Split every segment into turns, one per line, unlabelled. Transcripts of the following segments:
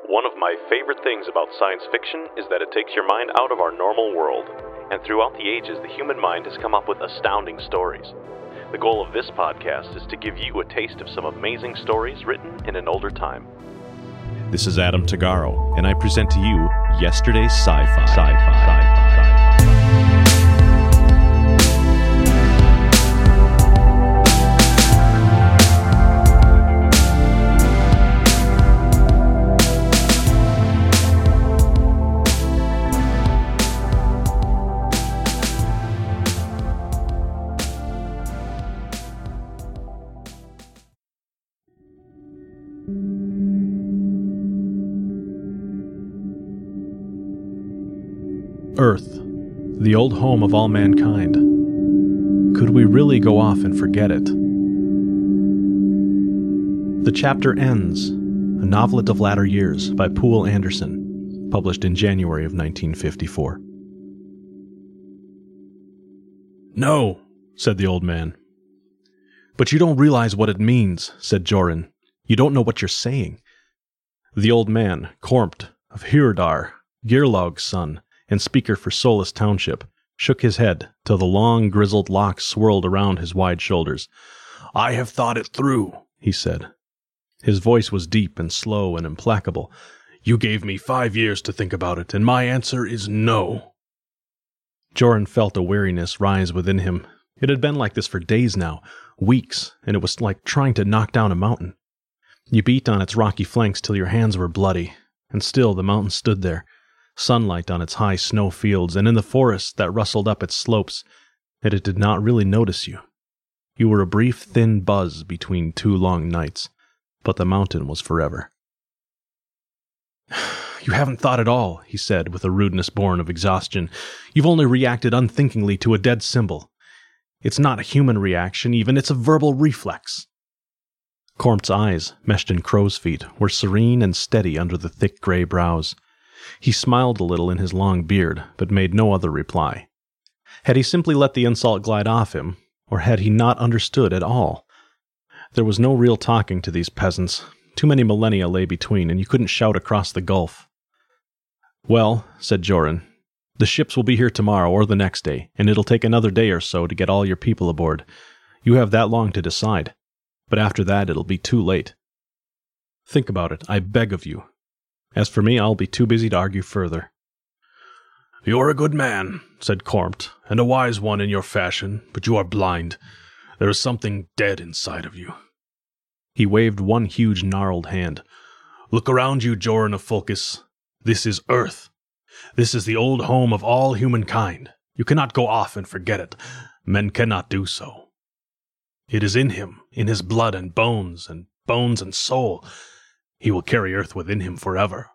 One of my favorite things about science fiction is that it takes your mind out of our normal world. And throughout the ages, the human mind has come up with astounding stories. The goal of this podcast is to give you a taste of some amazing stories written in an older time.
This is Adam Tagaro, and I present to you Yesterday's Sci-Fi. Earth, the old home of all mankind. Could we really go off and forget it? The chapter ends, a novelette of latter years by Poul Anderson, published in January of 1954. "No," said the old man. "But you don't realize what it means," said Joran. "You don't know what you're saying." The old man, Kormt, of Hirdar, Geirlaug's son, and speaker for Solus Township, shook his head till the long grizzled locks swirled around his wide shoulders. "I have thought it through," he said. His voice was deep and slow and implacable. "You gave me 5 years to think about it, and my answer is no." Joran felt a weariness rise within him. It had been like this for days now, weeks, and it was like trying to knock down a mountain. You beat on its rocky flanks till your hands were bloody, and still the mountain stood there, sunlight on its high snow fields, and in the forests that rustled up its slopes, and it did not really notice you. You were a brief, thin buzz between 2 long nights, but the mountain was forever. "You haven't thought at all," he said, with a rudeness born of exhaustion. "You've only reacted unthinkingly to a dead symbol. It's not a human reaction even, it's a verbal reflex." Kormt's eyes, meshed in crow's feet, were serene and steady under the thick gray brows. He smiled a little in his long beard, but made no other reply. Had he simply let the insult glide off him, or had he not understood at all? There was no real talking to these peasants. Too many millennia lay between, and you couldn't shout across the gulf. "Well," said Joran, "the ships will be here tomorrow or the next day, and it'll take another day or so to get all your people aboard. You have that long to decide, but after that it'll be too late. Think about it, I beg of you. As for me, I'll be too busy to argue further." "You're a good man," said Kormt, "and a wise one in your fashion, but you are blind. There is something dead inside of you." He waved one huge gnarled hand. "Look around you, Joran of Fulkis. This is Earth. This is the old home of all humankind. You cannot go off and forget it. Men cannot do so. It is in him, in his blood and bones and soul. He will carry Earth within him forever."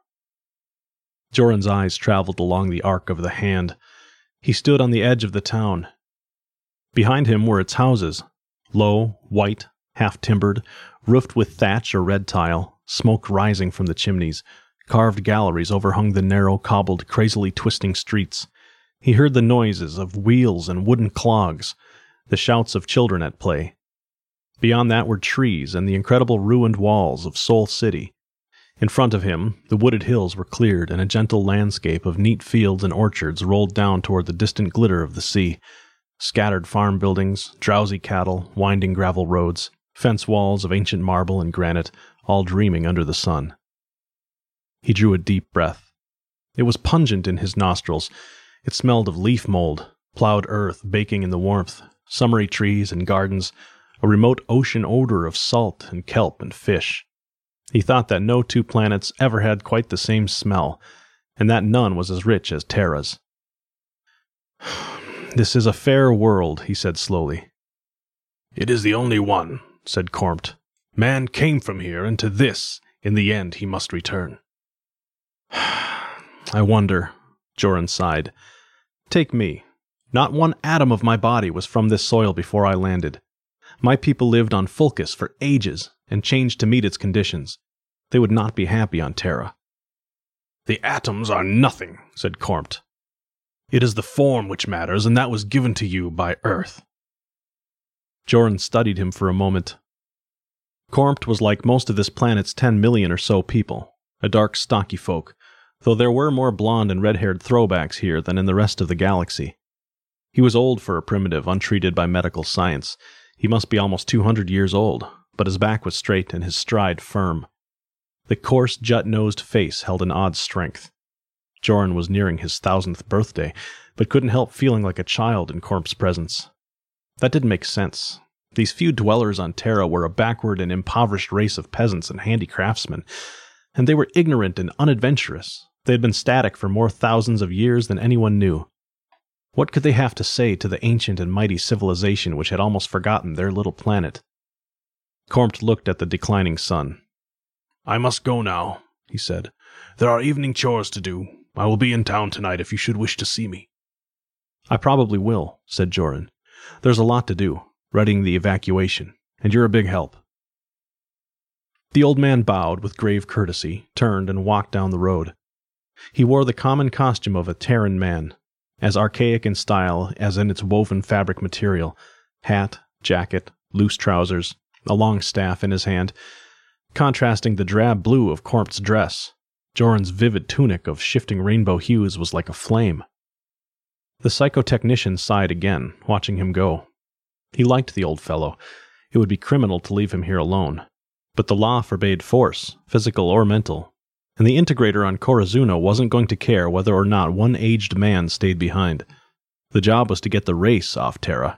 Joran's eyes traveled along the arc of the hand. He stood on the edge of the town. Behind him were its houses, low, white, half-timbered, roofed with thatch or red tile, smoke rising from the chimneys. Carved galleries overhung the narrow, cobbled, crazily twisting streets. He heard the noises of wheels and wooden clogs, the shouts of children at play. Beyond that were trees and the incredible ruined walls of Soul City. In front of him, the wooded hills were cleared, and a gentle landscape of neat fields and orchards rolled down toward the distant glitter of the sea. Scattered farm buildings, drowsy cattle, winding gravel roads, fence walls of ancient marble and granite, all dreaming under the sun. He drew a deep breath. It was pungent in his nostrils. It smelled of leaf mold, plowed earth baking in the warmth, summery trees and gardens, a remote ocean odor of salt and kelp and fish. He thought that no 2 planets ever had quite the same smell, and that none was as rich as Terra's. "This is a fair world," he said slowly. "It is the only one," said Kormt. "Man came from here, and to this, in the end, he must return." "I wonder," Joran sighed. "Take me. Not one atom of my body was from this soil before I landed. My people lived on Fulkis for ages, and changed to meet its conditions. They would not be happy on Terra." "The atoms are nothing," said Kormt. "It is the form which matters, and that was given to you by Earth." Joran studied him for a moment. Kormt was like most of this planet's 10 million or so people, a dark, stocky folk, though there were more blonde and red-haired throwbacks here than in the rest of the galaxy. He was old for a primitive, untreated by medical science. He must be almost 200 years old, but his back was straight and his stride firm. The coarse, jut-nosed face held an odd strength. Joran was nearing his 1000th birthday, but couldn't help feeling like a child in Cormp's presence. That didn't make sense. These few dwellers on Terra were a backward and impoverished race of peasants and handicraftsmen, and they were ignorant and unadventurous. They had been static for more thousands of years than anyone knew. What could they have to say to the ancient and mighty civilization which had almost forgotten their little planet? Cormpt looked at the declining sun. "I must go now," he said. "There are evening chores to do. I will be in town tonight if you should wish to see me." "I probably will," said Joran. "There's a lot to do, readying the evacuation, and you're a big help." The old man bowed with grave courtesy, turned, and walked down the road. He wore the common costume of a Terran man, as archaic in style as in its woven fabric material: hat, jacket, loose trousers, a long staff in his hand. Contrasting the drab blue of Cormp's dress, Joran's vivid tunic of shifting rainbow hues was like a flame. The psychotechnician sighed again, watching him go. He liked the old fellow. It would be criminal to leave him here alone. But the law forbade force, physical or mental, and the integrator on Corazuno wasn't going to care whether or not one aged man stayed behind. The job was to get the race off Terra.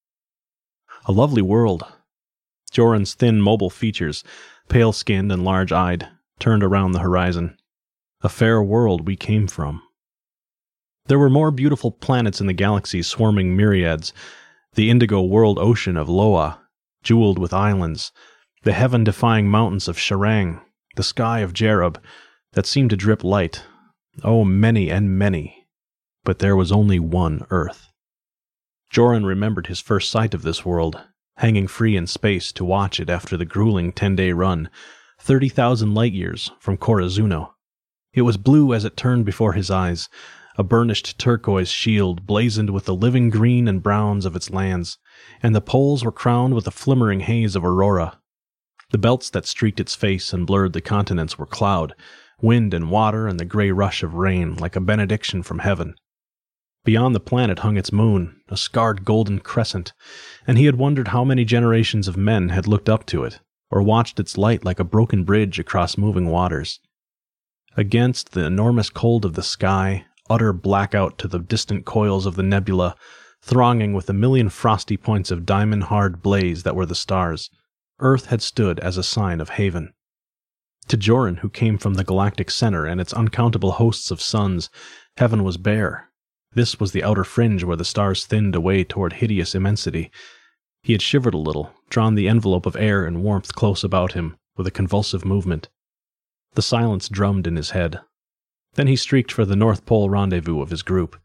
A lovely world. Joran's thin, mobile features, pale-skinned and large-eyed, turned around the horizon. A fair world we came from. There were more beautiful planets in the galaxy swarming myriads: the indigo world ocean of Loa, jeweled with islands, the heaven-defying mountains of Sharang, the sky of Jerub, that seemed to drip light. Oh, many and many. But there was only one Earth. Joran remembered his first sight of this world, hanging free in space to watch it after the grueling 10-day run, 30,000 light-years from Corazuno. It was blue as it turned before his eyes, a burnished turquoise shield blazoned with the living green and browns of its lands, and the poles were crowned with a flimmering haze of aurora. The belts that streaked its face and blurred the continents were cloud, wind and water and the gray rush of rain, like a benediction from heaven. Beyond the planet hung its moon, a scarred golden crescent, and he had wondered how many generations of men had looked up to it, or watched its light like a broken bridge across moving waters. Against the enormous cold of the sky, utter blackout to the distant coils of the nebula, thronging with a million frosty points of diamond-hard blaze that were the stars, Earth had stood as a sign of haven. To Joran, who came from the galactic center and its uncountable hosts of suns, heaven was bare. This was the outer fringe where the stars thinned away toward hideous immensity. He had shivered a little, drawn the envelope of air and warmth close about him, with a convulsive movement. The silence drummed in his head. Then he streaked for the North Pole rendezvous of his group.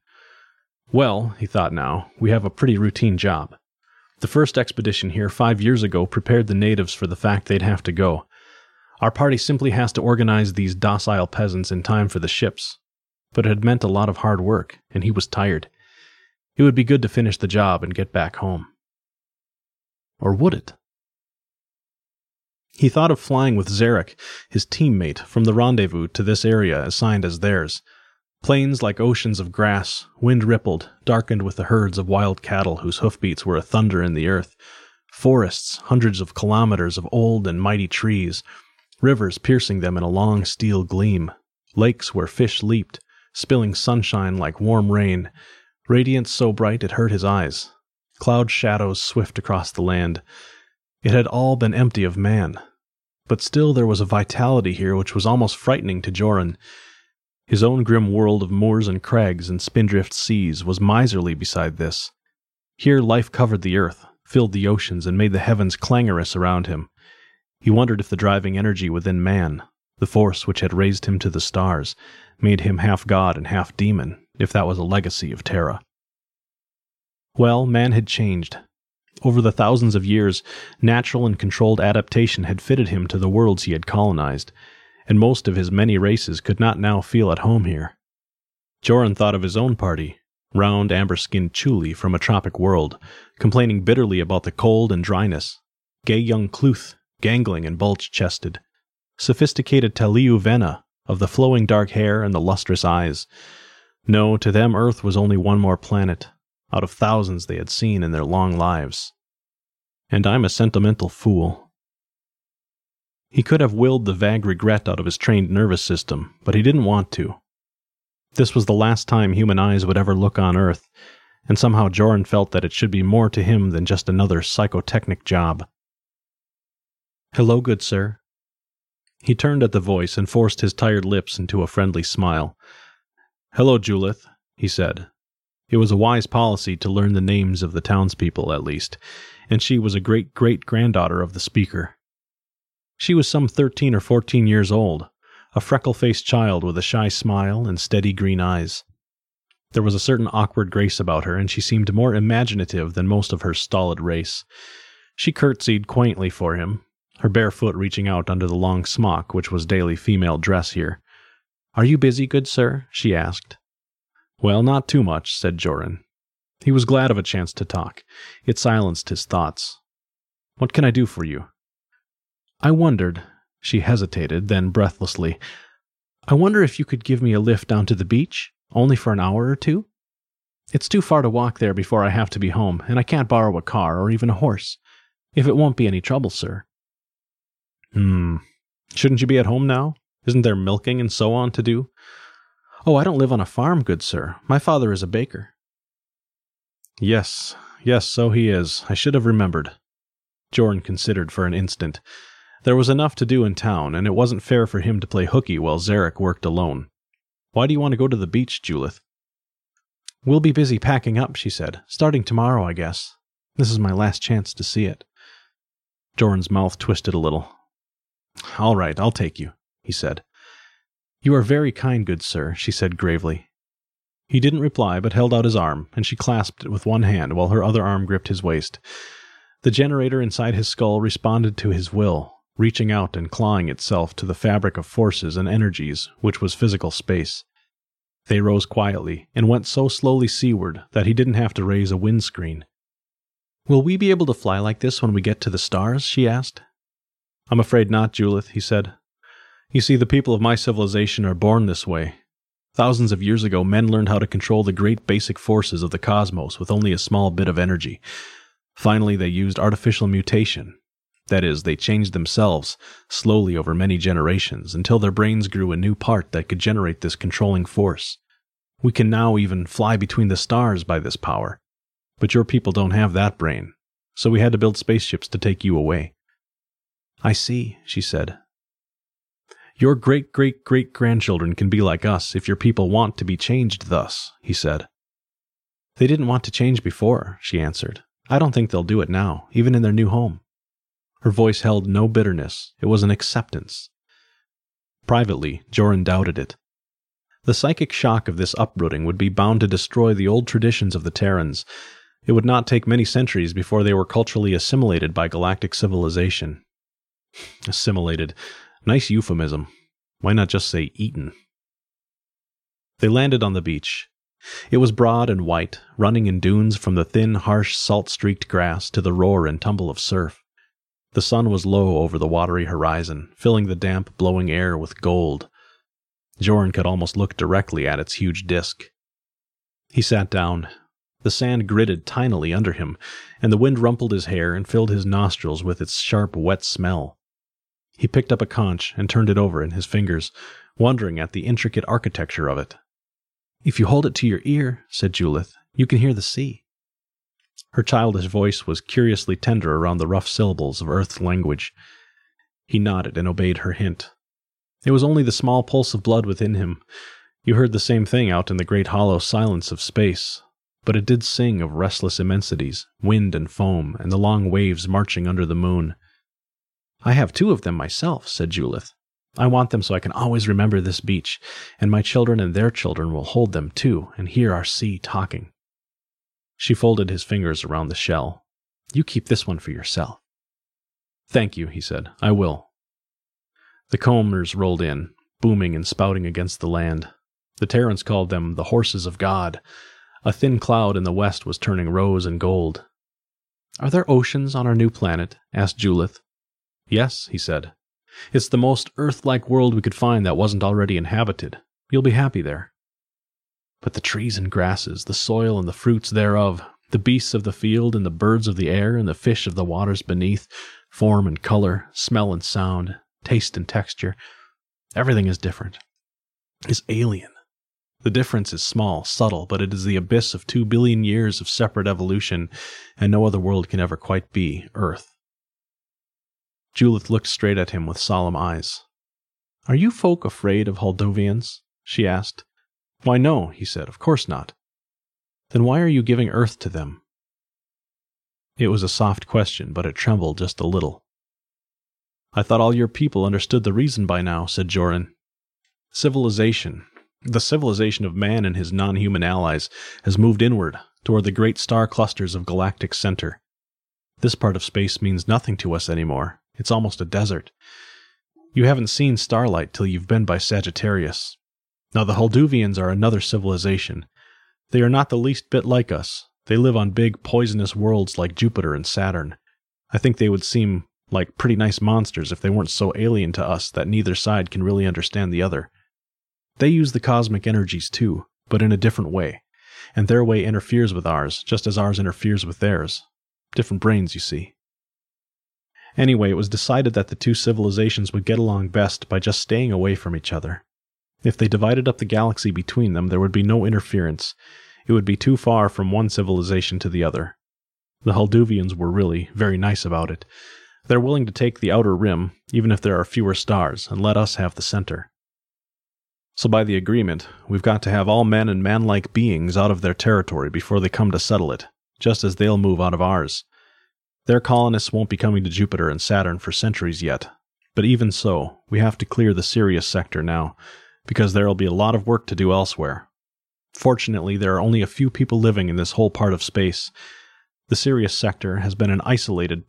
Well, he thought now, we have a pretty routine job. The first expedition here 5 years ago prepared the natives for the fact they'd have to go. Our party simply has to organize these docile peasants in time for the ships. But it had meant a lot of hard work, and he was tired. It would be good to finish the job and get back home. Or would it? He thought of flying with Zarek, his teammate, from the rendezvous to this area assigned as theirs. Plains like oceans of grass, wind-rippled, darkened with the herds of wild cattle whose hoofbeats were a thunder in the earth. Forests, hundreds of kilometers of old and mighty trees, rivers piercing them in a long steel gleam, lakes where fish leaped, spilling sunshine like warm rain, radiance so bright it hurt his eyes, cloud shadows swift across the land. It had all been empty of man, but still there was a vitality here which was almost frightening to Joran. His own grim world of moors and crags and spindrift seas was miserly beside this. Here life covered the earth, filled the oceans, and made the heavens clangorous around him. He wondered if the driving energy within man, the force which had raised him to the stars, made him half god and half demon, if that was a legacy of Terra. Well, man had changed. Over the thousands of years, natural and controlled adaptation had fitted him to the worlds he had colonized, and most of his many races could not now feel at home here. Joran thought of his own party, round, amber-skinned Chuli from a tropic world, complaining bitterly about the cold and dryness, gay young Cluth, gangling and bulge-chested, sophisticated Taliu Vena, of the flowing dark hair and the lustrous eyes. No, to them Earth was only one more planet, out of thousands they had seen in their long lives. And I'm a sentimental fool. He could have willed the vague regret out of his trained nervous system, but he didn't want to. This was the last time human eyes would ever look on Earth, and somehow Joran felt that it should be more to him than just another psychotechnic job. "Hello, good sir." He turned at the voice and forced his tired lips into a friendly smile. "Hello, Julith," he said. It was a wise policy to learn the names of the townspeople, at least, and she was a great-great-granddaughter of the speaker. She was some 13 or 14 years old, a freckle-faced child with a shy smile and steady green eyes. There was a certain awkward grace about her, and she seemed more imaginative than most of her stolid race. She curtsied quaintly for him, her bare foot reaching out under the long smock which was daily female dress here. "Are you busy, good sir?" she asked. "Well, not too much," said Joran. He was glad of a chance to talk. It silenced his thoughts. "What can I do for you?" "I wondered," she hesitated, then breathlessly, "I wonder if you could give me a lift down to the beach, only for an hour or two? It's too far to walk there before I have to be home, and I can't borrow a car or even a horse. If it won't be any trouble, sir." Shouldn't you be at home now? Isn't there milking and so on to do?" "Oh, I don't live on a farm, good sir. My father is a baker." Yes, so he is. I should have remembered." Joran considered for an instant. There was enough to do in town, and it wasn't fair for him to play hooky while Zarek worked alone. "Why do you want to go to the beach, Julith?" "We'll be busy packing up," she said. "Starting tomorrow, I guess. This is my last chance to see it." Joran's mouth twisted a little. "All right, I'll take you," he said. "You are very kind, good sir," she said gravely. He didn't reply, but held out his arm, and she clasped it with one hand while her other arm gripped his waist. The generator inside his skull responded to his will, reaching out and clawing itself to the fabric of forces and energies which was physical space. They rose quietly, and went so slowly seaward that he didn't have to raise a windscreen. "Will we be able to fly like this when we get to the stars?" she asked. "I'm afraid not, Julith," he said. "You see, the people of my civilization are born this way. Thousands of years ago, men learned how to control the great basic forces of the cosmos with only a small bit of energy. Finally, they used artificial mutation. That is, they changed themselves, slowly over many generations, until their brains grew a new part that could generate this controlling force. We can now even fly between the stars by this power. But your people don't have that brain, so we had to build spaceships to take you away." "I see," she said. "Your great-great-great-grandchildren can be like us if your people want to be changed thus," he said. "They didn't want to change before," she answered. "I don't think they'll do it now, even in their new home." Her voice held no bitterness. It was an acceptance. Privately, Joran doubted it. The psychic shock of this uprooting would be bound to destroy the old traditions of the Terrans. It would not take many centuries before they were culturally assimilated by galactic civilization. Assimilated. Nice euphemism. Why not just say eaten? They landed on the beach. It was broad and white, running in dunes from the thin, harsh, salt-streaked grass to the roar and tumble of surf. The sun was low over the watery horizon, filling the damp, blowing air with gold. Joran could almost look directly at its huge disk. He sat down. The sand gritted tinily under him, and the wind rumpled his hair and filled his nostrils with its sharp, wet smell. He picked up a conch and turned it over in his fingers, wondering at the intricate architecture of it. "If you hold it to your ear," said Julith, "you can hear the sea." Her childish voice was curiously tender around the rough syllables of Earth's language. He nodded and obeyed her hint. It was only the small pulse of blood within him. You heard the same thing out in the great hollow silence of space, but it did sing of restless immensities, wind and foam, and the long waves marching under the moon. "I have 2 of them myself," said Julith. "I want them so I can always remember this beach, and my children and their children will hold them too and hear our sea talking." She folded his fingers around the shell. "You keep this one for yourself." "Thank you," he said. "I will." The combers rolled in, booming and spouting against the land. The Terrans called them the horses of God. A thin cloud in the west was turning rose and gold. "Are there oceans on our new planet?" asked Julith. "Yes," he said. It's the most Earth-like world we could find that wasn't already inhabited. You'll be happy there. But the trees and grasses, the soil and the fruits thereof, the beasts of the field and the birds of the air and the fish of the waters beneath, form and color, smell and sound, taste and texture, everything is different. Is alien. The difference is small, subtle, but it is the abyss of 2 billion years of separate evolution, and no other world can ever quite be Earth. Julith looked straight at him with solemn eyes. "Are you folk afraid of Haldovians?" she asked. "Why, no," he said. "Of course not." "Then why are you giving Earth to them?" It was a soft question, but it trembled just a little. "I thought all your people understood the reason by now," said Joran. "Civilization, the civilization of man and his non-human allies, has moved inward, toward the great star clusters of galactic center. This part of space means nothing to us anymore. It's almost a desert. You haven't seen starlight till you've been by Sagittarius. Now the Haldovians are another civilization. They are not the least bit like us. They live on big, poisonous worlds like Jupiter and Saturn. I think they would seem like pretty nice monsters if they weren't so alien to us that neither side can really understand the other. They use the cosmic energies too, but in a different way, and their way interferes with ours, just as ours interferes with theirs. Different brains, you see. Anyway, it was decided that the two civilizations would get along best by just staying away from each other. If they divided up the galaxy between them, there would be no interference. It would be too far from one civilization to the other. The Haldovians were really very nice about it. They're willing to take the outer rim, even if there are fewer stars, and let us have the center. So by the agreement, we've got to have all men and man-like beings out of their territory before they come to settle it, just as they'll move out of ours. Their colonists won't be coming to Jupiter and Saturn for centuries yet, but even so, we have to clear the Sirius sector now, because there'll be a lot of work to do elsewhere. Fortunately, there are only a few people living in this whole part of space. The Sirius sector has been an isolated,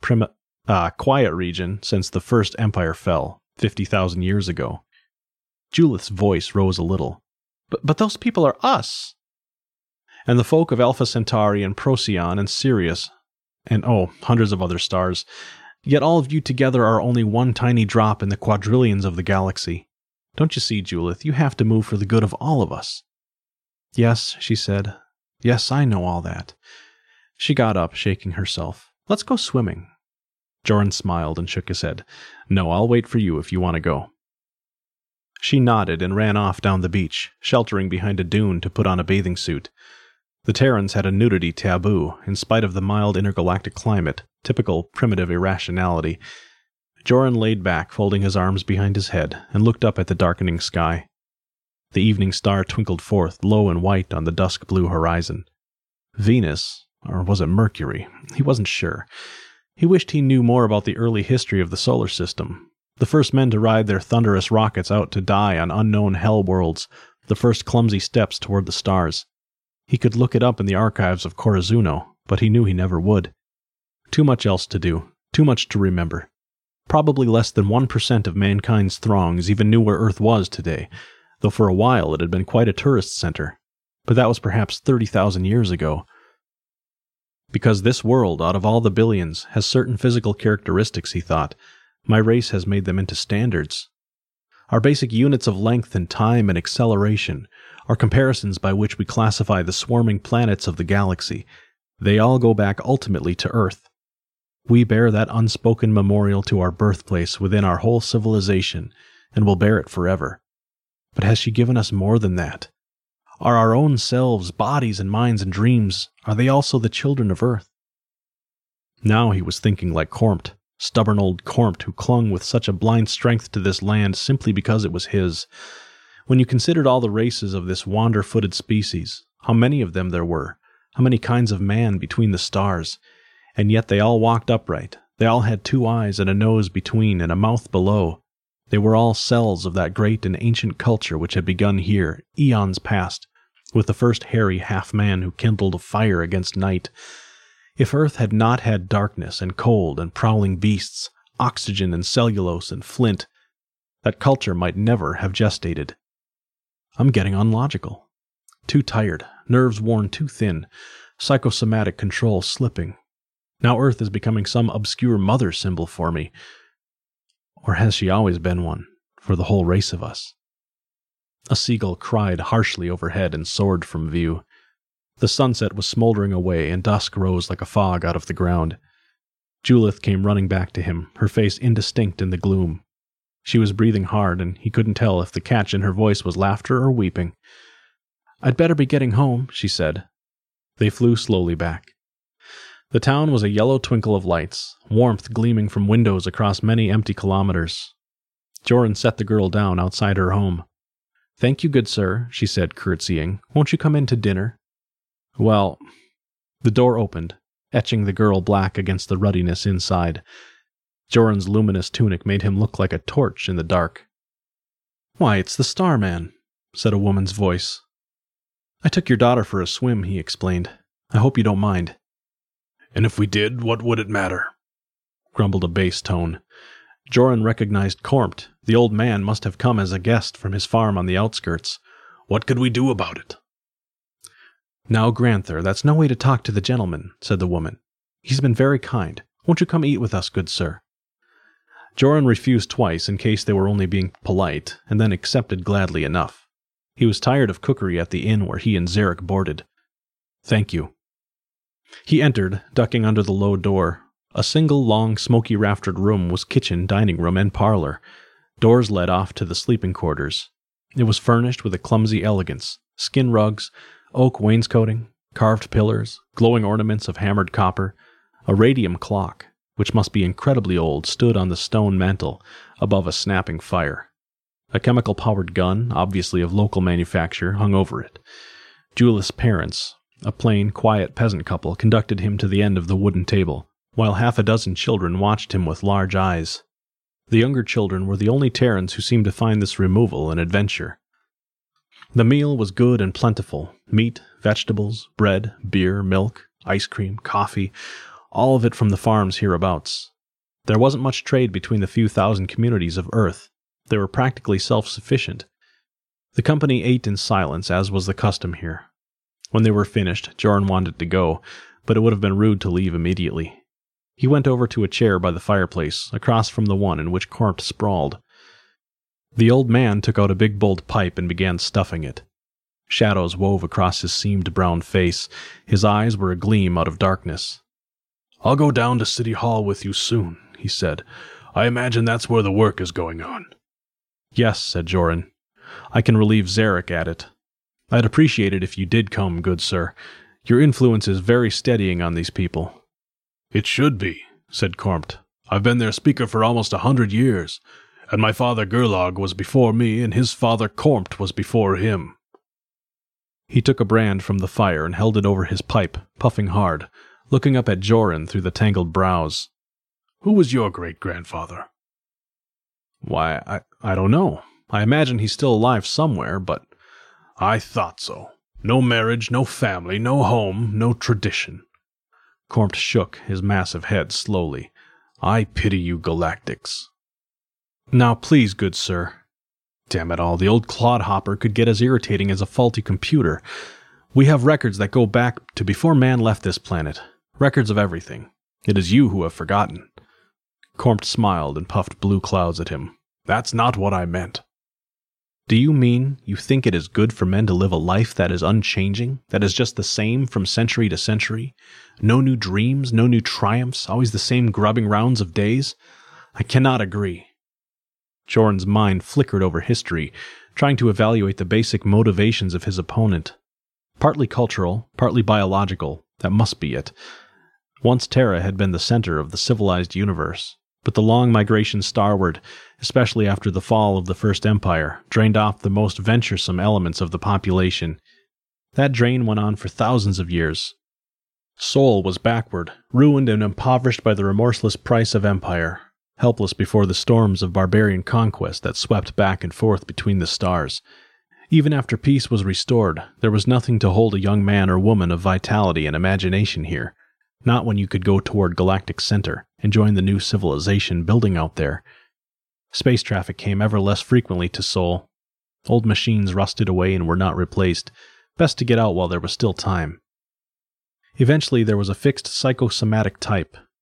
quiet region since the First Empire fell, 50,000 years ago. Julith's voice rose a little. But those people are us! And the folk of Alpha Centauri and Procyon and Sirius, and hundreds of other stars. Yet all of you together are only one tiny drop in the quadrillions of the galaxy. Don't you see, Julith, you have to move for the good of all of us. Yes, she said. Yes, I know all that. She got up, shaking herself. Let's go swimming. Joran smiled and shook his head. No, I'll wait for you if you want to go. She nodded and ran off down the beach, sheltering behind a dune to put on a bathing suit. The Terrans had a nudity taboo, in spite of the mild intergalactic climate, typical primitive irrationality. Joran laid back, folding his arms behind his head, and looked up at the darkening sky. The evening star twinkled forth, low and white on the dusk-blue horizon. Venus, or was it Mercury? He wasn't sure. He wished he knew more about the early history of the solar system. The first men to ride their thunderous rockets out to die on unknown hell worlds, the first clumsy steps toward the stars. He could look it up in the archives of Corazuno, but he knew he never would. Too much else to do, too much to remember. Probably less than 1% of mankind's throngs even knew where Earth was today, though for a while it had been quite a tourist center. But that was perhaps 30,000 years ago. Because this world, out of all the billions, has certain physical characteristics, he thought, my race has made them into standards. Our basic units of length and time and acceleration are comparisons by which we classify the swarming planets of the galaxy. They all go back ultimately to Earth. We bear that unspoken memorial to our birthplace within our whole civilization, and will bear it forever. But has she given us more than that? Are our own selves, bodies and minds and dreams, are they also the children of Earth? Now he was thinking like Cormt, stubborn old Cormt who clung with such a blind strength to this land simply because it was his. When you considered all the races of this wander-footed species, how many of them there were, how many kinds of man between the stars, and yet they all walked upright, they all had 2 eyes and a nose between and a mouth below. They were all cells of that great and ancient culture which had begun here, eons past, with the first hairy half-man who kindled a fire against night. If Earth had not had darkness and cold and prowling beasts, oxygen and cellulose and flint, that culture might never have gestated. I'm getting unlogical. Too tired, nerves worn too thin, psychosomatic control slipping. Now Earth is becoming some obscure mother symbol for me. Or has she always been one, for the whole race of us? A seagull cried harshly overhead and soared from view. The sunset was smoldering away, and dusk rose like a fog out of the ground. Julith came running back to him, her face indistinct in the gloom. She was breathing hard, and he couldn't tell if the catch in her voice was laughter or weeping. "I'd better be getting home," she said. They flew slowly back. The town was a yellow twinkle of lights, warmth gleaming from windows across many empty kilometers. Joran set the girl down outside her home. "Thank you, good sir," she said, curtsying. "Won't you come in to dinner?" "Well—" The door opened, etching the girl black against the ruddiness inside. Joran's luminous tunic made him look like a torch in the dark. "Why, it's the Starman," said a woman's voice. "I took your daughter for a swim," he explained. "I hope you don't mind."
"And if we did, what would it matter?"
grumbled a bass tone. Joran recognized Cormt. The old man must have come as a guest from his farm on the outskirts.
"What could we do about it?"
"Now, Granther, that's no way to talk to the gentleman," said the woman. "He's been very kind. Won't you come eat with us, good sir?" Joran refused twice in case they were only being polite, and then accepted gladly enough. He was tired of cookery at the inn where he and Zarek boarded. "Thank you." He entered, ducking under the low door. A single long, smoky-raftered room was kitchen, dining room, and parlor. Doors led off to the sleeping quarters. It was furnished with a clumsy elegance: skin rugs, oak wainscoting, carved pillars, glowing ornaments of hammered copper. A radium clock, which must be incredibly old, stood on the stone mantel above a snapping fire. A chemical-powered gun, obviously of local manufacture, hung over it. Julith's parents, a plain, quiet peasant couple, conducted him to the end of the wooden table, while half a dozen children watched him with large eyes. The younger children were the only Terrans who seemed to find this removal an adventure. The meal was good and plentiful: meat, vegetables, bread, beer, milk, ice cream, coffee, all of it from the farms hereabouts. There wasn't much trade between the few thousand communities of Earth. They were practically self-sufficient. The company ate in silence, as was the custom here. When they were finished, Joran wanted to go, but it would have been rude to leave immediately. He went over to a chair by the fireplace, across from the one in which Cormt sprawled. The old man took out a big bowled pipe and began stuffing it. Shadows wove across his seamed brown face. His eyes were agleam out of darkness.
"I'll go down to City Hall with you soon," he said. "I imagine that's where the work is going on."
"Yes," said Joran. "I can relieve Zarek at it. I'd appreciate it if you did come, good sir. Your influence is very steadying on these people."
"It should be," said Cormt. "I've been their speaker for almost 100 years, and my father Gerlog was before me, and his father Cormt was before him."
He took a brand from the fire and held it over his pipe, puffing hard, looking up at Joran through the tangled brows.
"Who was your great-grandfather?"
"Why, I don't know. I imagine he's still alive somewhere, but—"
"I thought so. No marriage, no family, no home, no tradition."
Cormt shook his massive head slowly.
"I pity you galactics."
"Now please, good sir. Damn it all, the old clodhopper could get as irritating as a faulty computer. We have records that go back to before man left this planet. Records of everything. It is you who have forgotten." Cormt smiled and puffed blue clouds at him.
"That's not what I meant."
"Do you mean you think it is good for men to live a life that is unchanging, that is just the same from century to century? No new dreams, no new triumphs, always the same grubbing rounds of days? I cannot agree." Joran's mind flickered over history, trying to evaluate the basic motivations of his opponent. Partly cultural, partly biological, that must be it. Once Terra had been the center of the civilized universe, but the long migration starward, especially after the fall of the First Empire, drained off the most venturesome elements of the population. That drain went on for thousands of years. Sol was backward, ruined and impoverished by the remorseless price of empire, helpless before the storms of barbarian conquest that swept back and forth between the stars. Even after peace was restored, there was nothing to hold a young man or woman of vitality and imagination here. Not when you could go toward Galactic Center and join the new civilization building out there. Space traffic came ever less frequently to Sol. Old machines rusted away and were not replaced. Best to get out while there was still time. Eventually there was a fixed psychosomatic type,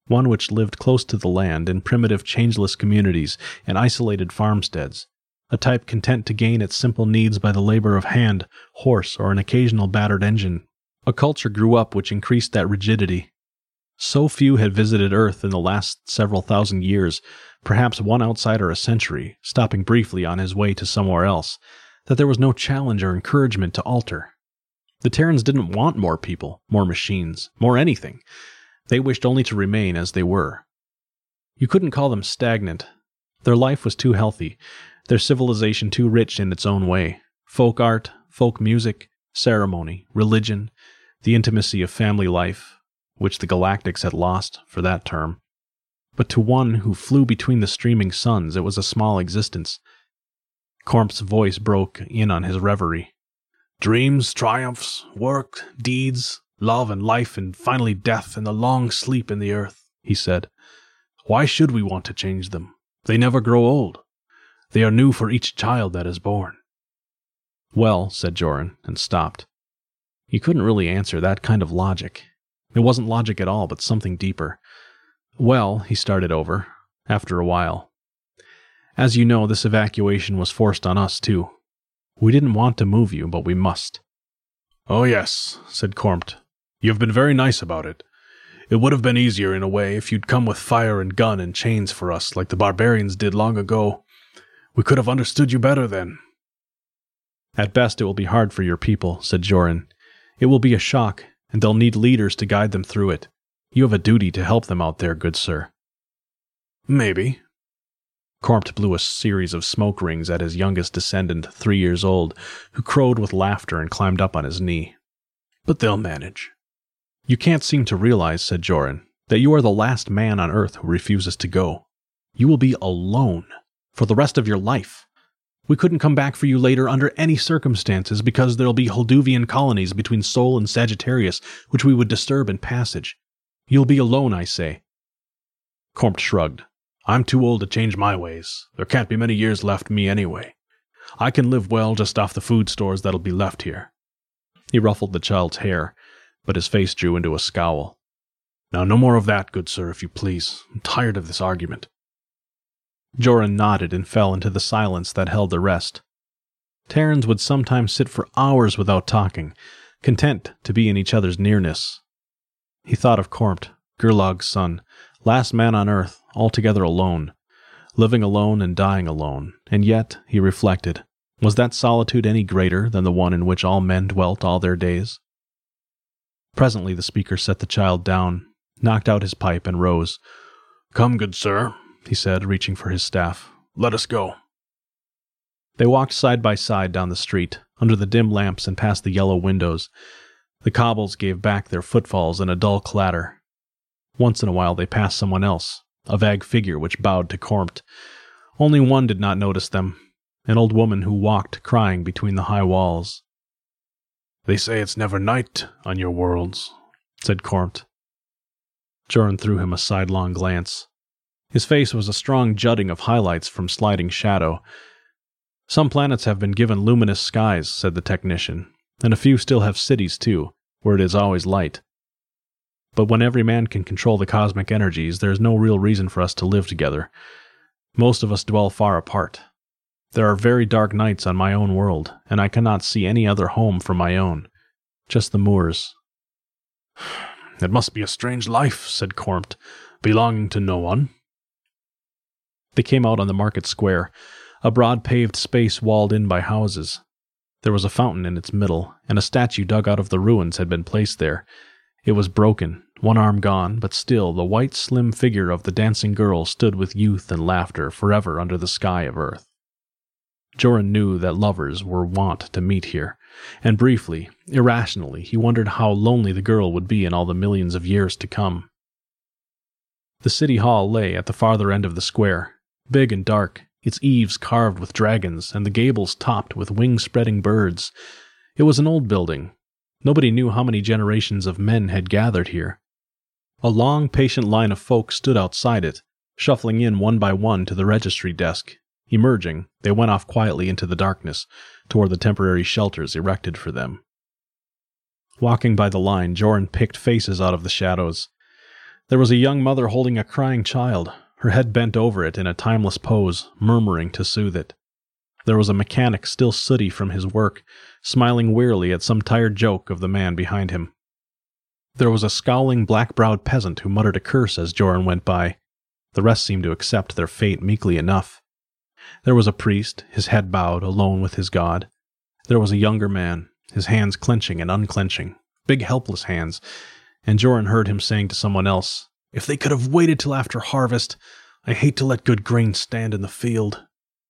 one which lived close to the land in primitive changeless communities and isolated farmsteads, a type content to gain its simple needs by the labor of hand, horse, or an occasional battered engine. A culture grew up which increased that rigidity. So few had visited Earth in the last several thousand years, perhaps one outsider a century, stopping briefly on his way to somewhere else, that there was no challenge or encouragement to alter. The Terrans didn't want more people, more machines, more anything. They wished only to remain as they were. You couldn't call them stagnant. Their life was too healthy, their civilization too rich in its own way. Folk art, folk music, ceremony, religion, the intimacy of family life, which the Galactics had lost for that term. But to one who flew between the streaming suns, it was a small existence. Cormp's voice broke in on his reverie. Dreams, triumphs, work, deeds, love and life, and finally death and the long sleep in the earth, he said. Why should we want to change them? They never grow old. They are new for each child that is born. Well, said Joran, and stopped. He couldn't really answer that kind of logic. It wasn't logic at all, but something deeper. Well, he started over, after a while. As you know, this evacuation was forced on us, too. We didn't want to move you, but we must.
Oh yes, said Cormt. You've been very nice about it. It would have been easier in a way if you'd come with fire and gun and chains for us like the barbarians did long ago. We could have understood you better then.
At best it will be hard for your people, said Joran. It will be a shock, and they'll need leaders to guide them through it. You have a duty to help them out there, good sir.
Maybe.
Cormt blew a series of smoke rings at his youngest descendant, 3 years old, who crowed with laughter and climbed up on his knee.
But they'll manage.
You can't seem to realize, said Joran, that you are the last man on Earth who refuses to go. You will be alone for the rest of your life. We couldn't come back for you later under any circumstances because there'll be Holduvian colonies between Sol and Sagittarius which we would disturb in passage. You'll be alone, I say.
Cormt shrugged. I'm too old to change my ways. There can't be many years left me anyway. I can live well just off the food stores that'll be left here.
He ruffled the child's hair, but his face drew into a scowl.
Now no more of that, good sir, if you please. I'm tired of this argument.
Joran nodded and fell into the silence that held the rest. Terrans would sometimes sit for hours without talking, content to be in each other's nearness. He thought of Cormt, Gerlog's son, last man on Earth, altogether alone, living alone and dying alone, and yet, he reflected, was that solitude any greater than the one in which all men dwelt all their days? Presently the speaker set the child down, knocked out his pipe, and rose.
Come, good sir, he said, reaching for his staff. Let us go.
They walked side by side down the street, under the dim lamps and past the yellow windows. The cobbles gave back their footfalls in a dull clatter. Once in a while they passed someone else, a vague figure which bowed to Cormt. Only one did not notice them, an old woman who walked crying between the high walls.
They say it's never night on your worlds, said Cormt.
Joran threw him a sidelong glance. His face was a strong jutting of highlights from sliding shadow. Some planets have been given luminous skies, said the technician, and a few still have cities too, where it is always light. But when every man can control the cosmic energies, there is no real reason for us to live together. Most of us dwell far apart. There are very dark nights on my own world, and I cannot see any other home from my own. Just the moors.
It must be a strange life, said Cormt, belonging to no one.
They came out on the market square, a broad paved space walled in by houses. There was a fountain in its middle, and a statue dug out of the ruins had been placed there. It was broken, one arm gone, but still the white, slim figure of the dancing girl stood with youth and laughter forever under the sky of Earth. Joran knew that lovers were wont to meet here, and briefly, irrationally, he wondered how lonely the girl would be in all the millions of years to come. The city hall lay at the farther end of the square, big and dark, its eaves carved with dragons and the gables topped with wing-spreading birds. It was an old building. Nobody knew how many generations of men had gathered here. A long, patient line of folk stood outside it, shuffling in one by one to the registry desk. Emerging, they went off quietly into the darkness, toward the temporary shelters erected for them. Walking by the line, Joran picked faces out of the shadows. There was a young mother holding a crying child, her head bent over it in a timeless pose, murmuring to soothe it. There was a mechanic still sooty from his work, smiling wearily at some tired joke of the man behind him. There was a scowling black-browed peasant who muttered a curse as Joran went by. The rest seemed to accept their fate meekly enough. There was a priest, his head bowed, alone with his God. There was a younger man, his hands clenching and unclenching, big helpless hands, and Joran heard him saying to someone else, "If they could have waited till after harvest, I hate to let good grain stand in the field."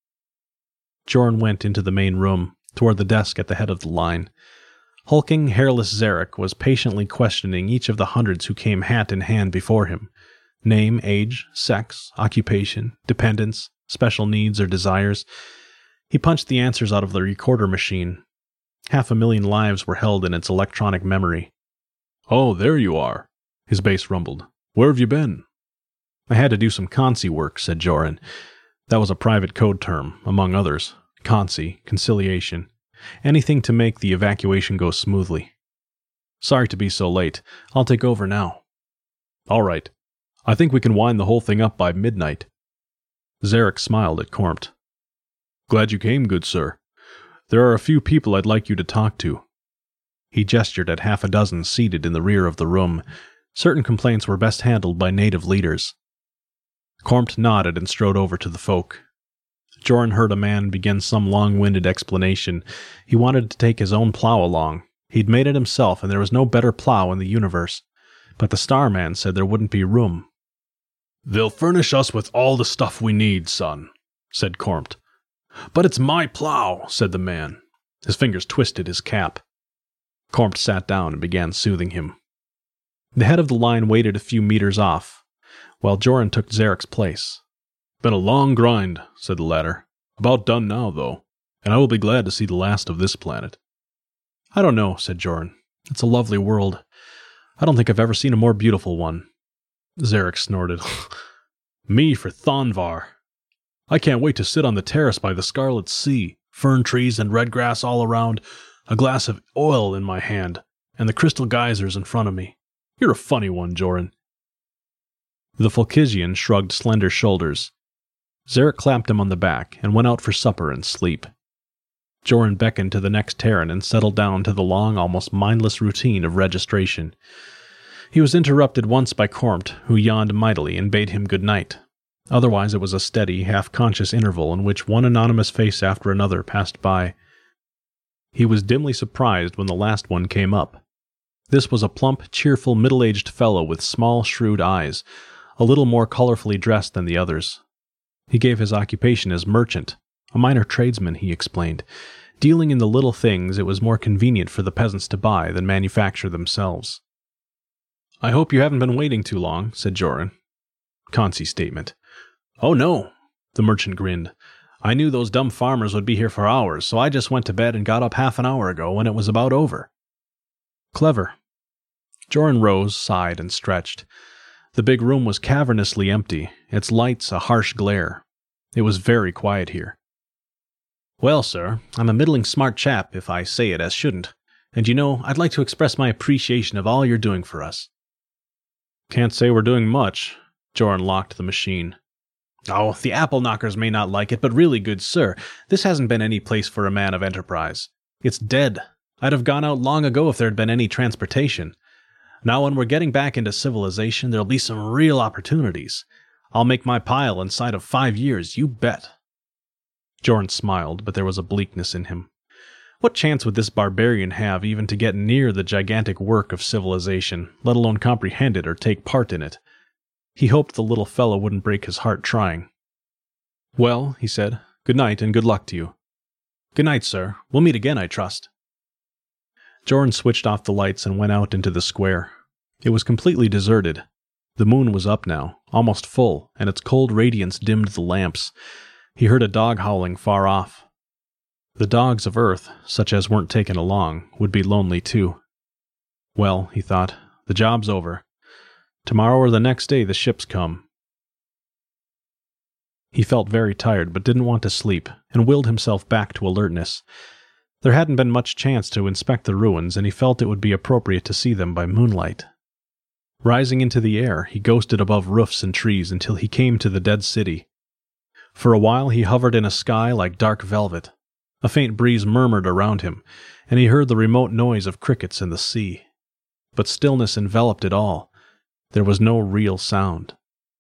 Joran went into the main room, toward the desk at the head of the line. Hulking, hairless Zarek was patiently questioning each of the hundreds who came hat in hand before him. Name, age, sex, occupation, dependents, special needs or desires. He punched the answers out of the recorder machine. 500,000 lives were held in its electronic memory.
"Oh, there you are," his bass rumbled. "Where have you been?"
"I had to do some consi work," said Joran. That was a private code term, among others. Consi, conciliation. Anything to make the evacuation go smoothly. "Sorry to be so late. I'll take over now."
"All right. I think we can wind the whole thing up by midnight."
Zarek smiled at Kormt.
"Glad you came, good sir. There are a few people I'd like you to talk to."
He gestured at 6 seated in the rear of the room. Certain complaints were best handled by native leaders. Kormt nodded and strode over to the folk. Joran heard a man begin some long-winded explanation. He wanted to take his own plow along. He'd made it himself, and there was no better plow in the universe. But the Starman said there wouldn't be room.
"They'll furnish us with all the stuff we need, son," said Kormt.
"But it's my plow," said the man. His fingers twisted his cap. Kormt sat down and began soothing him. The head of the line waited a few meters off, while Joran took Zarek's place.
"Been a long grind," said the latter. "About done now, though, and I will be glad to see the last of this planet."
"I don't know," said Joran. "It's a lovely world. I don't think I've ever seen a more beautiful one."
Zarek snorted. "Me for Thonvar. I can't wait to sit on the terrace by the Scarlet Sea, fern trees and red grass all around, a glass of oil in my hand, and the crystal geysers in front of me. You're a funny one, Joran."
The Fulkisian shrugged slender shoulders. Zarek clapped him on the back and went out for supper and sleep. Joran beckoned to the next Terran and settled down to the long, almost mindless routine of registration. He was interrupted once by Kormt, who yawned mightily and bade him good night. Otherwise it was a steady, half-conscious interval in which one anonymous face after another passed by. He was dimly surprised when the last one came up. This was a plump, cheerful, middle-aged fellow with small, shrewd eyes, a little more colorfully dressed than the others. He gave his occupation as merchant, a minor tradesman, he explained. Dealing in the little things it was more convenient for the peasants to buy than manufacture themselves. "I hope you haven't been waiting too long," said Joran. Consi statement. "Oh no," the merchant grinned. "I knew those dumb farmers would be here for hours, so I just went to bed and got up half an hour ago when it was about over." "Clever." Joran rose, sighed, and stretched. The big room was cavernously empty, its lights a harsh glare. It was very quiet here. "Well, sir, I'm a middling smart chap, if I say it as shouldn't. And you know, I'd like to express my appreciation of all you're doing for us." "Can't say we're doing much." Joran locked the machine. "Oh, the apple knockers may not like it, but really, good sir, this hasn't been any place for a man of enterprise. It's dead. I'd have gone out long ago if there'd been any transportation. Now when we're getting back into civilization, there'll be some real opportunities. I'll make my pile inside of 5 years, you bet." Joran smiled, but there was a bleakness in him. What chance would this barbarian have even to get near the gigantic work of civilization, let alone comprehend it or take part in it? He hoped the little fellow wouldn't break his heart trying. "Well," he said, "good night and good luck to you." "Good night, sir. We'll meet again, I trust." Joran switched off the lights and went out into the square. It was completely deserted. The moon was up now, almost full, and its cold radiance dimmed the lamps. He heard a dog howling far off. The dogs of Earth, such as weren't taken along, would be lonely too. Well, he thought, the job's over. Tomorrow or the next day the ships come. He felt very tired but didn't want to sleep, and willed himself back to alertness. There hadn't been much chance to inspect the ruins, and he felt it would be appropriate to see them by moonlight. Rising into the air, he ghosted above roofs and trees until he came to the dead city. For a while he hovered in a sky like dark velvet. A faint breeze murmured around him, and he heard the remote noise of crickets in the sea. But stillness enveloped it all. There was no real sound.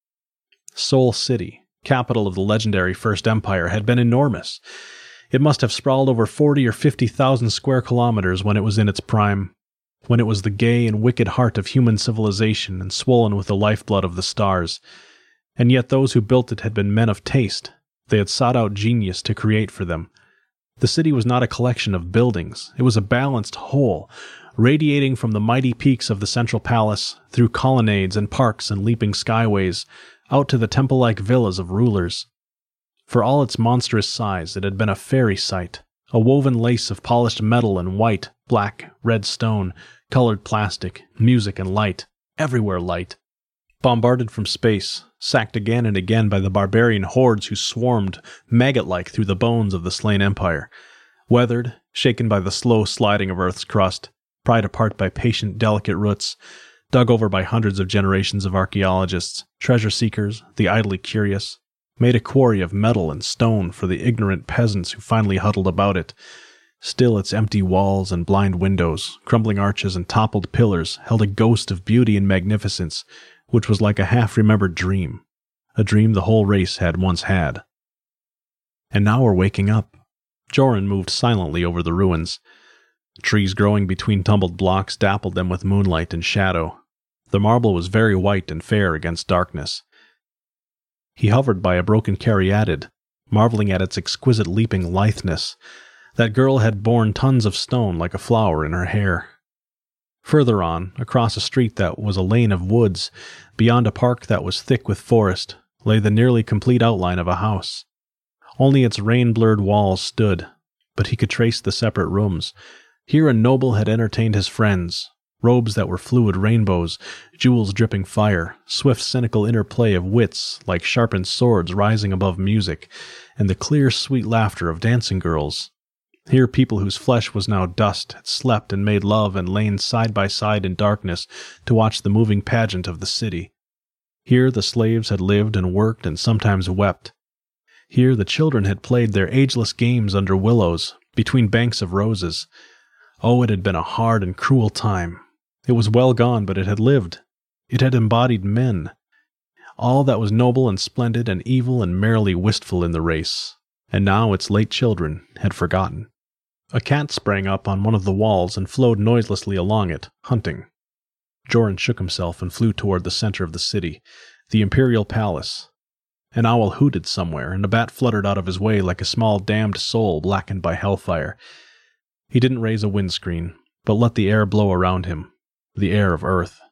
Seoul City, capital of the legendary First Empire, had been enormous. It must have sprawled over 40 or 50,000 square kilometers when it was in its prime, when it was the gay and wicked heart of human civilization and swollen with the lifeblood of the stars. And yet those who built it had been men of taste. They had sought out genius to create for them. The city was not a collection of buildings. It was a balanced whole, radiating from the mighty peaks of the central palace, through colonnades and parks and leaping skyways, out to the temple-like villas of rulers. For all its monstrous size, it had been a fairy sight, a woven lace of polished metal and white, black, red stone, colored plastic, music and light, everywhere light. Bombarded from space, sacked again and again by the barbarian hordes who swarmed, maggot-like, through the bones of the slain empire. Weathered, shaken by the slow sliding of Earth's crust, pried apart by patient, delicate roots, dug over by hundreds of generations of archaeologists, treasure-seekers, the idly curious, made a quarry of metal and stone for the ignorant peasants who finally huddled about it. Still its empty walls and blind windows, crumbling arches and toppled pillars held a ghost of beauty and magnificence, which was like a half-remembered dream, a dream the whole race had once had. And now we're waking up. Joran moved silently over the ruins. Trees growing between tumbled blocks dappled them with moonlight and shadow. The marble was very white and fair against darkness. He hovered by a broken caryatid, marveling at its exquisite leaping litheness. That girl had borne tons of stone like a flower in her hair. Further on, across a street that was a lane of woods, beyond a park that was thick with forest, lay the nearly complete outline of a house. Only its rain-blurred walls stood, but he could trace the separate rooms. Here a noble had entertained his friends, robes that were fluid rainbows, jewels dripping fire, swift cynical interplay of wits like sharpened swords rising above music, and the clear, sweet laughter of dancing girls. Here people whose flesh was now dust had slept and made love and lain side by side in darkness to watch the moving pageant of the city. Here the slaves had lived and worked and sometimes wept. Here the children had played their ageless games under willows, between banks of roses. Oh, it had been a hard and cruel time. It was well gone, but it had lived. It had embodied men. All that was noble and splendid and evil and merrily wistful in the race. And now its late children had forgotten. A cat sprang up on one of the walls and flowed noiselessly along it, hunting. Joran shook himself and flew toward the center of the city, the imperial palace. An owl hooted somewhere, and a bat fluttered out of his way like a small damned soul blackened by hellfire. He didn't raise a windscreen, but let the air blow around him, the air of Earth.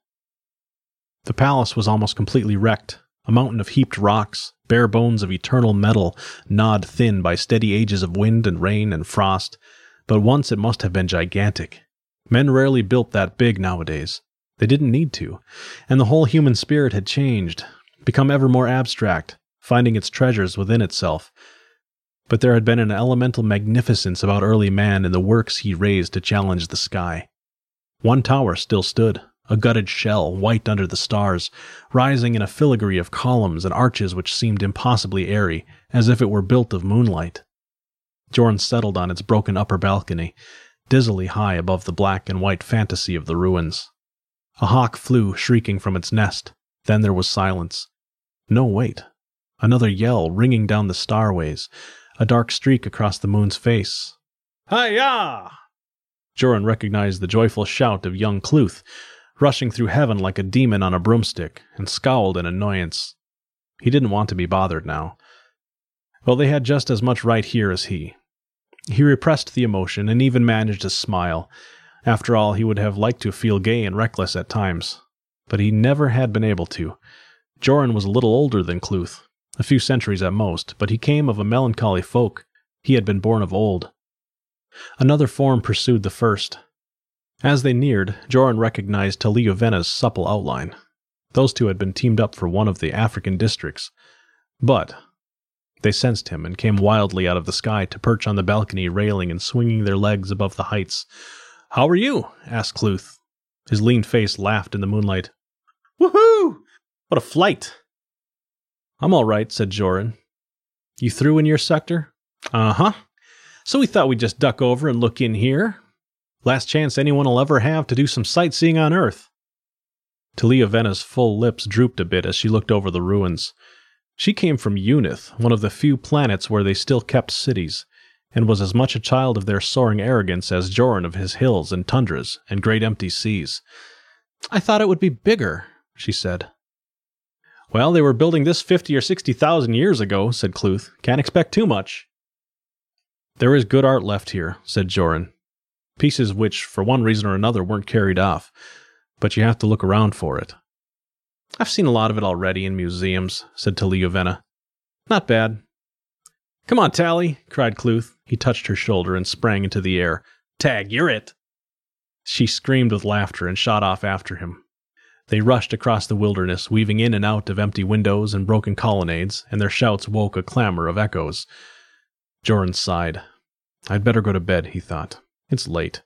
The palace was almost completely wrecked, a mountain of heaped rocks, bare bones of eternal metal, gnawed thin by steady ages of wind and rain and frost. But once it must have been gigantic. Men rarely built that big nowadays. They didn't need to, and the whole human spirit had changed, become ever more abstract, finding its treasures within itself. But there had been an elemental magnificence about early man in the works he raised to challenge the sky. One tower still stood, a gutted shell, white under the stars, rising in a filigree of columns and arches which seemed impossibly airy, as if it were built of moonlight. Joran settled on its broken upper balcony, dizzily high above the black and white fantasy of the ruins. A hawk flew, shrieking from its nest. Then there was silence. No, wait. Another yell ringing down the starways, a dark streak across the moon's face. Hi-ya! Joran recognized the joyful shout of young Cluth, rushing through heaven like a demon on a broomstick, and scowled in annoyance. He didn't want to be bothered now. Well, they had just as much right here as he. He repressed the emotion and even managed to smile. After all, he would have liked to feel gay and reckless at times. But he never had been able to. Joran was a little older than Cluth, a few centuries at most, but he came of a melancholy folk. He had been born of old. Another form pursued the first. As they neared, Joran recognized Taliuvenna's supple outline. Those two had been teamed up for one of the African districts. But they sensed him and came wildly out of the sky to perch on the balcony railing and swinging their legs above the heights. "How are you?" asked Cluth. His lean face laughed in the moonlight. Woohoo! What a flight! I'm all right, said Joran. You through in your sector? Uh-huh. So we thought we'd just duck over and look in here. Last chance anyone will ever have to do some sightseeing on Earth. Talia Vena's full lips drooped a bit as she looked over the ruins. She came from Unith, one of the few planets where they still kept cities, and was as much a child of their soaring arrogance as Joran of his hills and tundras and great empty seas. I thought it would be bigger, she said. Well, they were building this 50 or 60,000 years ago, said Cluth. Can't expect too much. There is good art left here, said Joran. Pieces which, for one reason or another, weren't carried off, but you have to look around for it. I've seen a lot of it already in museums, said Talia Vena. Not bad. Come on, Tally, cried Cluth. He touched her shoulder and sprang into the air. Tag, you're it! She screamed with laughter and shot off after him. They rushed across the wilderness, weaving in and out of empty windows and broken colonnades, and their shouts woke a clamor of echoes. Joran sighed. I'd better go to bed, he thought. It's late.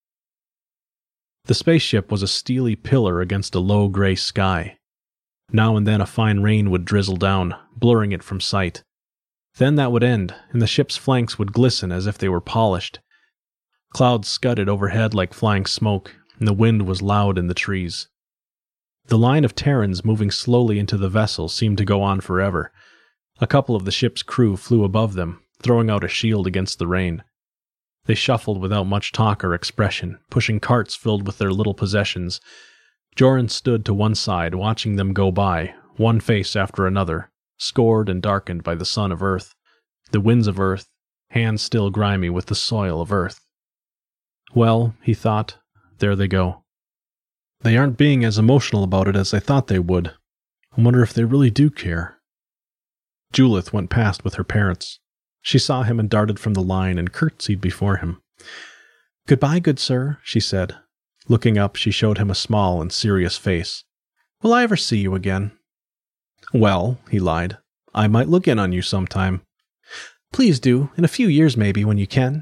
The spaceship was a steely pillar against a low gray sky. Now and then a fine rain would drizzle down, blurring it from sight. Then that would end, and the ship's flanks would glisten as if they were polished. Clouds scudded overhead like flying smoke, and the wind was loud in the trees. The line of Terrans moving slowly into the vessel seemed to go on forever. A couple of the ship's crew flew above them, throwing out a shield against the rain. They shuffled without much talk or expression, pushing carts filled with their little possessions. Joran stood to one side, watching them go by, one face after another, scored and darkened by the sun of Earth, the winds of Earth, hands still grimy with the soil of Earth. Well, he thought, there they go. They aren't being as emotional about it as I thought they would. I wonder if they really do care. Julith went past with her parents. She saw him and darted from the line and curtsied before him. Goodbye, good sir, she said. Looking up, she showed him a small and serious face. Will I ever see you again? Well, he lied, I might look in on you sometime. Please do, in a few years maybe, when you can.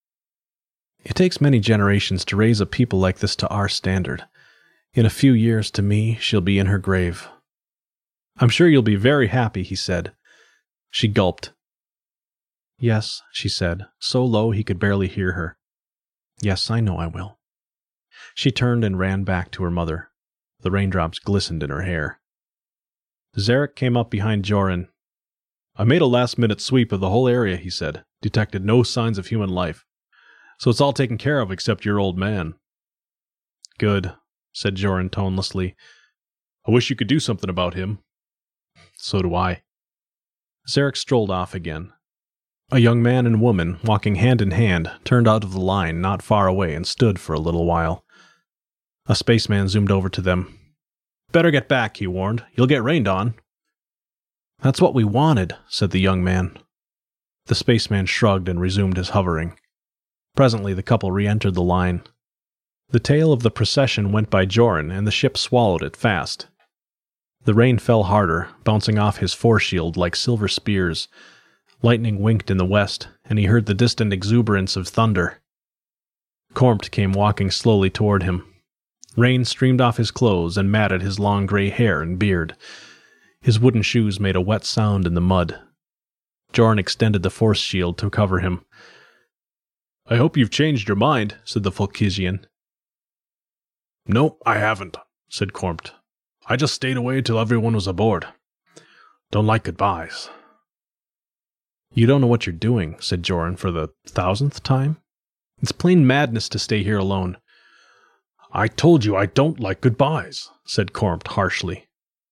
It takes many generations to raise a people like this to our standard. In a few years, to me, she'll be in her grave. I'm sure you'll be very happy, he said. She gulped. Yes, she said, so low he could barely hear her. Yes, I know I will. She turned and ran back to her mother. The raindrops glistened in her hair. Zarek came up behind Joran. I made a last-minute sweep of the whole area, he said. Detected no signs of human life. So it's all taken care of except your old man. Good, said Joran tonelessly. I wish you could do something about him. So do I. Zarek strolled off again. A young man and woman, walking hand in hand, turned out of the line not far away and stood for a little while. A spaceman zoomed over to them. Better get back, he warned. You'll get rained on. That's what we wanted, said the young man. The spaceman shrugged and resumed his hovering. Presently the couple re-entered the line. The tail of the procession went by Joran, and the ship swallowed it fast. The rain fell harder, bouncing off his foreshield like silver spears. Lightning winked in the west, and he heard the distant exuberance of thunder. Cormt came walking slowly toward him. Rain streamed off his clothes and matted his long gray hair and beard. His wooden shoes made a wet sound in the mud. Joran extended the force shield to cover him. I hope you've changed your mind, said the Fulkisian. No, I haven't, said Cormt. I just stayed away till everyone was aboard. Don't like goodbyes. You don't know what you're doing, said Joran for the 1000th time. It's plain madness to stay here alone. I told you I don't like goodbyes, said Cormt harshly.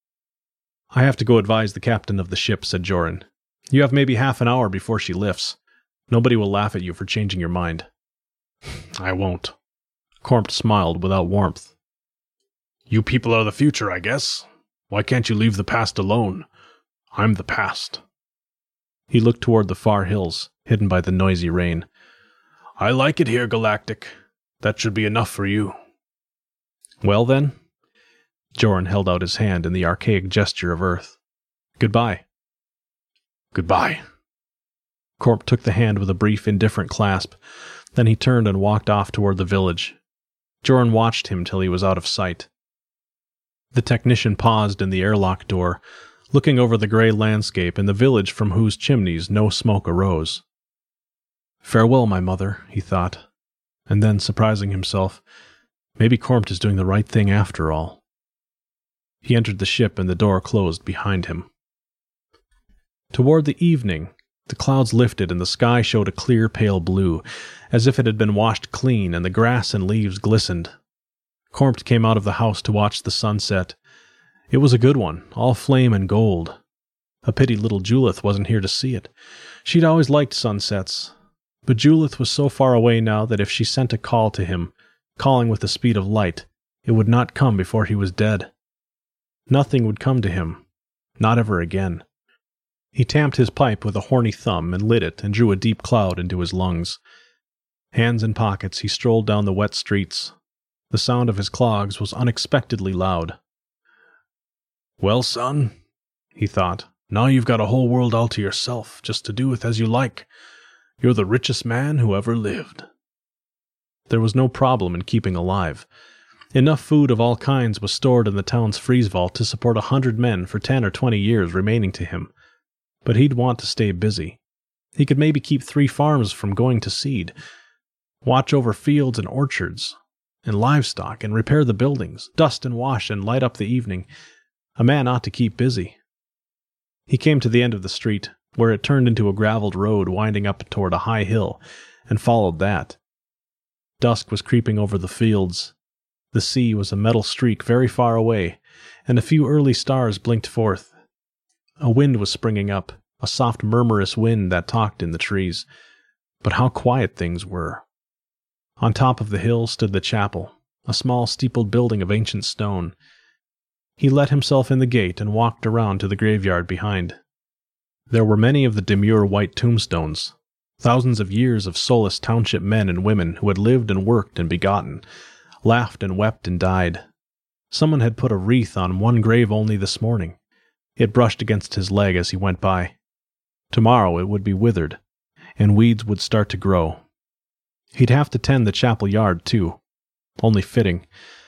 I have to go advise the captain of the ship, said Joran. You have maybe half an hour before she lifts. Nobody will laugh at you for changing your mind. I won't. Cormt smiled without warmth. You people are the future, I guess. Why can't you leave the past alone? I'm the past. He looked toward the far hills, hidden by the noisy rain. I like it here, Galactic. That should be enough for you. Well, then? Joran held out his hand in the archaic gesture of Earth. Goodbye. Goodbye. Cormt took the hand with a brief, indifferent clasp. Then he turned and walked off toward the village. Joran watched him till he was out of sight. The technician paused in the airlock door, looking over the gray landscape and the village from whose chimneys no smoke arose. Farewell, my mother, he thought, and then, surprising himself, maybe Cormt is doing the right thing after all. He entered the ship and the door closed behind him. Toward the evening, the clouds lifted and the sky showed a clear pale blue, as if it had been washed clean, and the grass and leaves glistened. Cormt came out of the house to watch the sunset. It was a good one, all flame and gold. A pity little Julith wasn't here to see it. She'd always liked sunsets, but Julith was so far away now that if she sent a call to him, calling with the speed of light, it would not come before he was dead. Nothing would come to him, not ever again. He tamped his pipe with a horny thumb and lit it and drew a deep cloud into his lungs. Hands in pockets, he strolled down the wet streets. The sound of his clogs was unexpectedly loud. Well, son, he thought, now you've got a whole world all to yourself, just to do with as you like. You're the richest man who ever lived. There was no problem in keeping alive. Enough food of all kinds was stored in the town's freeze vault to support 100 men for 10 or 20 years remaining to him. But he'd want to stay busy. He could maybe keep 3 farms from going to seed, watch over fields and orchards, and livestock, and repair the buildings, dust and wash and light up the evening. A man ought to keep busy. He came to the end of the street, where it turned into a graveled road winding up toward a high hill, and followed that. Dusk was creeping over the fields. The sea was a metal streak very far away, and a few early stars blinked forth. A wind was springing up, a soft murmurous wind that talked in the trees. But how quiet things were. On top of the hill stood the chapel, a small steepled building of ancient stone. He let himself in the gate and walked around to the graveyard behind. There were many of the demure white tombstones, thousands of years of Solis Township men and women who had lived and worked and begotten, laughed and wept and died. Someone had put a wreath on one grave only this morning. It brushed against his leg as he went by. Tomorrow it would be withered, and weeds would start to grow. He'd have to tend the chapel yard, too. Only fitting.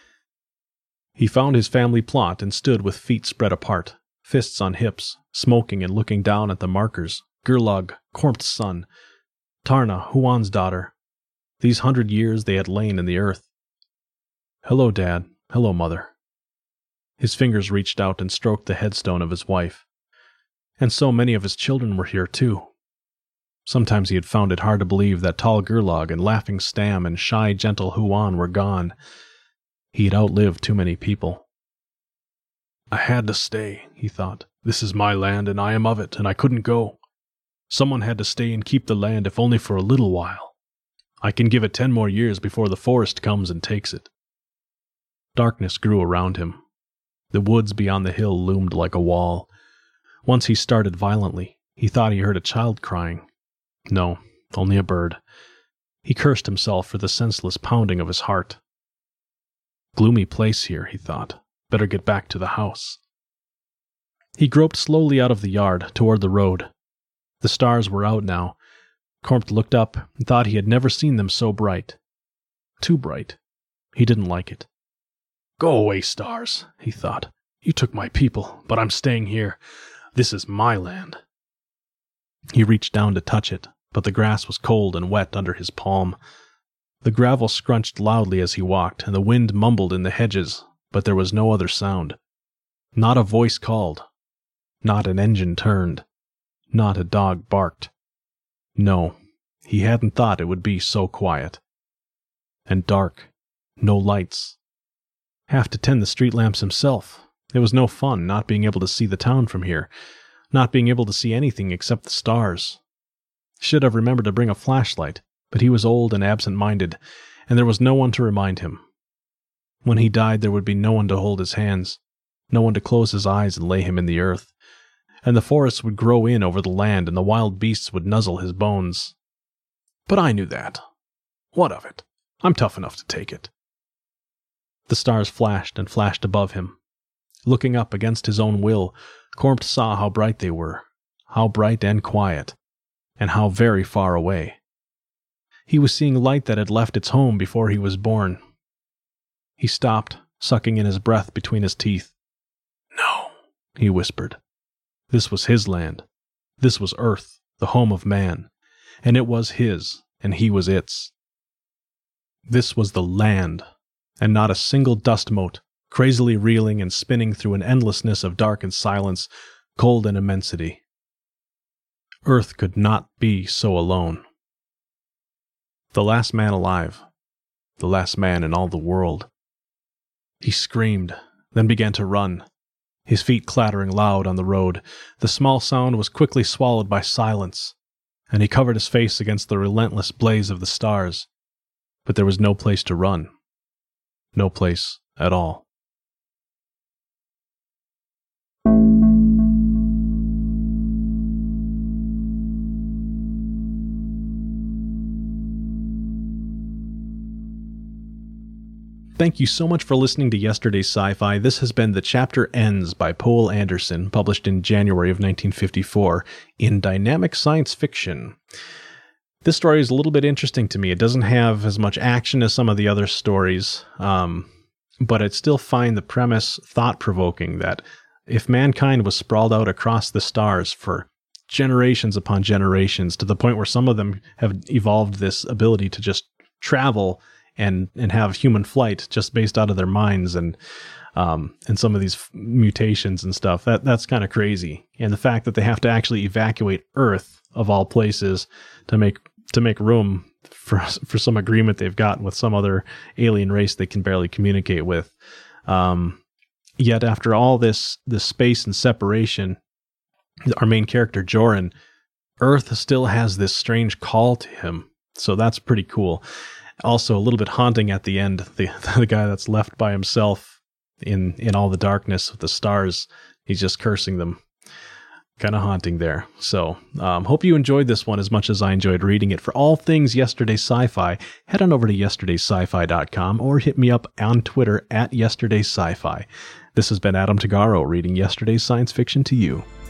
He found his family plot and stood with feet spread apart, fists on hips, smoking and looking down at the markers. Gerlog, Cormt's son. Tarna, Huan's daughter. These 100 years they had lain in the earth. Hello, Dad. Hello, Mother. His fingers reached out and stroked the headstone of his wife. And so many of his children were here, too. Sometimes he had found it hard to believe that tall Gerlog and laughing Stam and shy, gentle Huan were gone. He had outlived too many people. I had to stay, he thought. This is my land, and I am of it, and I couldn't go. Someone had to stay and keep the land, if only for a little while. I can give it 10 more years before the forest comes and takes it. Darkness grew around him. The woods beyond the hill loomed like a wall. Once he started violently. He thought he heard a child crying. No, only a bird. He cursed himself for the senseless pounding of his heart. Gloomy place here, he thought. Better get back to the house. He groped slowly out of the yard, toward the road. The stars were out now. Cormt looked up and thought he had never seen them so bright. Too bright. He didn't like it. Go away, stars, he thought. You took my people, but I'm staying here. This is my land. He reached down to touch it, but the grass was cold and wet under his palm. The gravel scrunched loudly as he walked, and the wind mumbled in the hedges, but there was no other sound. Not a voice called. Not an engine turned. Not a dog barked. No, he hadn't thought it would be so quiet. And dark. No lights. Have to tend the street lamps himself. It was no fun not being able to see the town from here, not being able to see anything except the stars. Should have remembered to bring a flashlight, but he was old and absent-minded, and there was no one to remind him. When he died, there would be no one to hold his hands, no one to close his eyes and lay him in the earth, and the forests would grow in over the land, and the wild beasts would nuzzle his bones. But I knew that. What of it? I'm tough enough to take it. The stars flashed and flashed above him. Looking up against his own will, Cormt saw how bright they were, how bright and quiet, and how very far away. He was seeing light that had left its home before he was born. He stopped, sucking in his breath between his teeth. "No," he whispered. This was his land. This was Earth, the home of man. And it was his, and he was its. This was the land, and not a single dust mote, crazily reeling and spinning through an endlessness of dark and silence, cold and immensity. Earth could not be so alone. The last man alive. The last man in all the world. He screamed, then began to run, his feet clattering loud on the road. The small sound was quickly swallowed by silence, and he covered his face against the relentless blaze of the stars. But there was no place to run. No place at all. Thank you so much for listening to Yesterday's Sci-Fi. This has been The Chapter Ends by Poul Anderson, published in January of 1954 in Dynamic Science Fiction. This story is a little bit interesting to me. It doesn't have as much action as some of the other stories, but I still find the premise thought-provoking that if mankind was sprawled out across the stars for generations upon generations, to the point where some of them have evolved this ability to just travel and have human flight just based out of their minds, and some of these mutations and stuff, that's kind of crazy. And the fact that they have to actually evacuate Earth of all places to make room for some agreement they've gotten with some other alien race they can barely communicate with. Yet after all this space and separation, our main character Joran, Earth still has this strange call to him. So that's pretty cool. Also, a little bit haunting at the end, the guy that's left by himself in all the darkness of the stars, he's just cursing them. Kind of haunting there. So, hope you enjoyed this one as much as I enjoyed reading it. For all things Yesterday Sci-Fi, head on over to yesterdaysci-fi.com or hit me up on Twitter @yesterdaysci-fi. This has been Adam Tagaro reading Yesterday's Science Fiction to you.